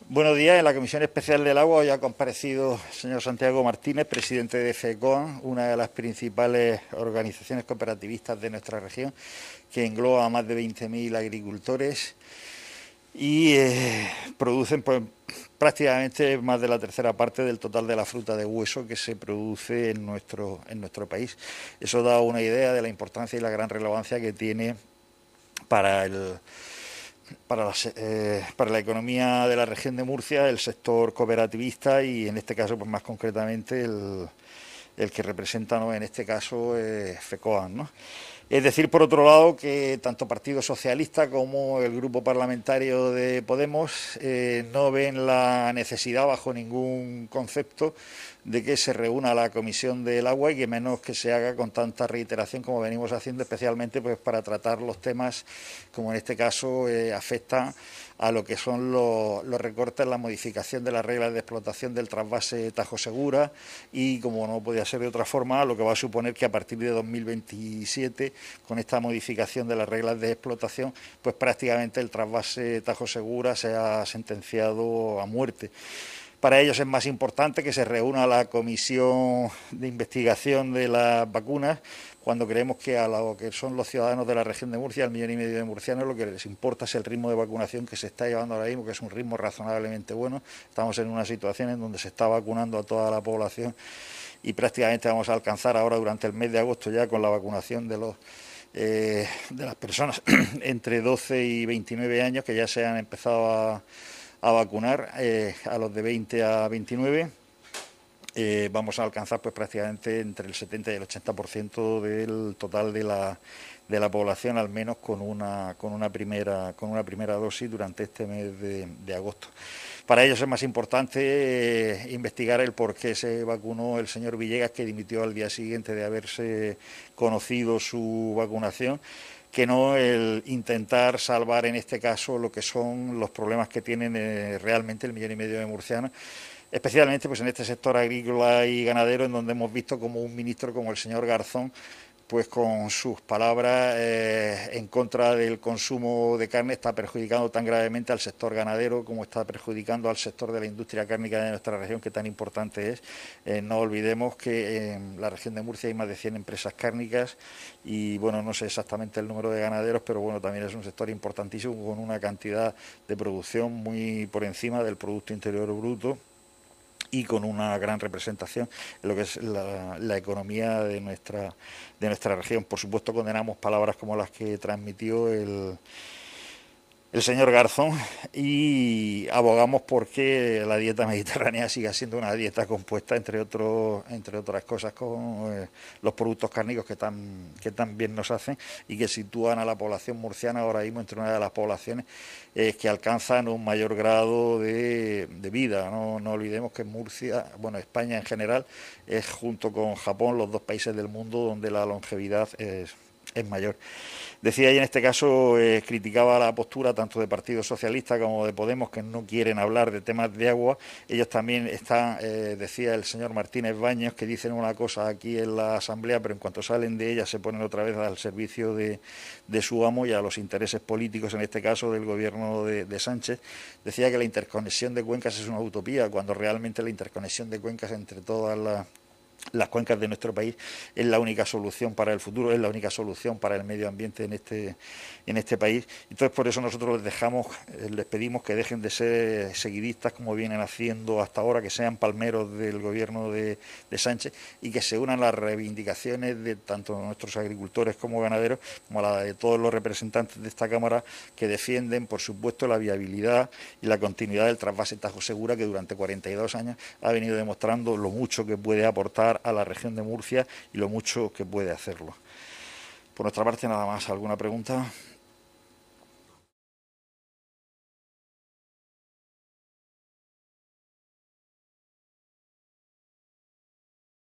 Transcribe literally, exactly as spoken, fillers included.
Buenos días. En la Comisión Especial del Agua hoy ha comparecido el señor Santiago Martínez, presidente de FECOAN, una de las principales organizaciones cooperativistas de nuestra región, que engloba a más de veinte mil agricultores y eh, producen pues, prácticamente más de la tercera parte del total de la fruta de hueso que se produce en nuestro, en nuestro país. Eso da una idea de la importancia y la gran relevancia que tiene para el Para la, eh, para la economía de la región de Murcia, el sector cooperativista y en este caso, pues más concretamente, el, el que representa, ¿no?, en este caso, eh, FECOAN, ¿no? Es decir, por otro lado, que tanto Partido Socialista como el Grupo Parlamentario de Podemos eh, no ven la necesidad, bajo ningún concepto, de que se reúna la Comisión del Agua y que menos que se haga con tanta reiteración como venimos haciendo, especialmente pues para tratar los temas, como en este caso eh, afectan a lo que son los, los recortes, la modificación de las reglas de explotación del trasvase Tajo Segura y, como no podía ser de otra forma, lo que va a suponer que a partir de dos mil veintisiete, con esta modificación de las reglas de explotación, pues prácticamente el trasvase Tajo Segura se ha sentenciado a muerte. Para ellos es más importante que se reúna la comisión de investigación de las vacunas, cuando creemos que a lo que son los ciudadanos de la región de Murcia, al millón y medio de murcianos, lo que les importa es el ritmo de vacunación que se está llevando ahora mismo, que es un ritmo razonablemente bueno. Estamos en una situación en donde se está vacunando a toda la población y prácticamente vamos a alcanzar ahora durante el mes de agosto ya con la vacunación de los eh, de las personas entre doce y veintinueve años que ya se han empezado a a vacunar eh, a los de veinte a veintinueve. Eh, vamos a alcanzar pues prácticamente entre el setenta y el ochenta por ciento del total de la, de la población, al menos con una, con una, primera, con una primera dosis durante este mes de, de agosto. Para ellos es más importante eh, investigar el por qué se vacunó el señor Villegas, que dimitió al día siguiente de haberse conocido su vacunación, que no el intentar salvar en este caso lo que son los problemas que tienen eh, realmente el millón y medio de murcianos, especialmente pues en este sector agrícola y ganadero, en donde hemos visto como un ministro como el señor Garzón, pues con sus palabras eh, en contra del consumo de carne, está perjudicando tan gravemente al sector ganadero como está perjudicando al sector de la industria cárnica de nuestra región, que tan importante es. Eh, no olvidemos que en la región de Murcia hay más de cien empresas cárnicas y, bueno, no sé exactamente el número de ganaderos, pero bueno, también es un sector importantísimo con una cantidad de producción muy por encima del Producto Interior Bruto y con una gran representación en lo que es la, la economía de nuestra, de nuestra región. Por supuesto, condenamos palabras como las que transmitió el, el señor Garzón y abogamos porque la dieta mediterránea siga siendo una dieta compuesta, entre otros, entre otras cosas, con eh, los productos cárnicos que tan, que tan bien nos hacen y que sitúan a la población murciana ahora mismo entre una de las poblaciones eh, que alcanzan un mayor grado de, de vida. No, no olvidemos que Murcia, bueno, España en general, es junto con Japón los dos países del mundo donde la longevidad es, es mayor. Decía, y en este caso eh, criticaba la postura tanto de Partido Socialista como de Podemos, que no quieren hablar de temas de agua. Ellos también están, eh, decía el señor Martínez Baños, que dicen una cosa aquí en la Asamblea, pero en cuanto salen de ella se ponen otra vez al servicio de, de su amo y a los intereses políticos, en este caso del gobierno de, de Sánchez. Decía que la interconexión de cuencas es una utopía, cuando realmente la interconexión de cuencas entre todas las las cuencas de nuestro país es la única solución para el futuro, es la única solución para el medio ambiente en este en este país. Entonces, por eso nosotros les dejamos, les pedimos que dejen de ser seguidistas como vienen haciendo hasta ahora, que sean palmeros del gobierno de, de Sánchez y que se unan las reivindicaciones de tanto nuestros agricultores como ganaderos, como la de todos los representantes de esta Cámara, que defienden, por supuesto, la viabilidad y la continuidad del trasvase Tajo Segura, que durante cuarenta y dos años ha venido demostrando lo mucho que puede aportar a la región de Murcia y lo mucho que puede hacerlo. Por nuestra parte, nada más. ¿Alguna pregunta?